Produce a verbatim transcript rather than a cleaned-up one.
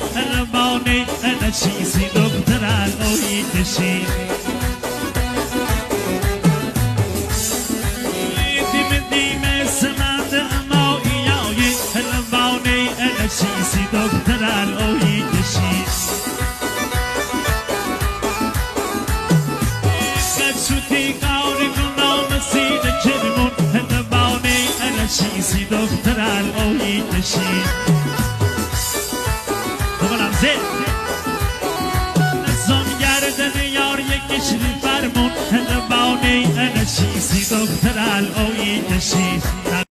الماني أنا شيسي دكتور الأوي تشي ديم ديم سمعت أموي ياوي الماني أنا شيسي دكتور الأوي تشي كشوتي كاوري كنا مسيد جرمون الماني أنا شيسي دكتور الأوي تشي نظام گردن یار یکیش فرمون هنبانی انا شیسی دختر الوی تشی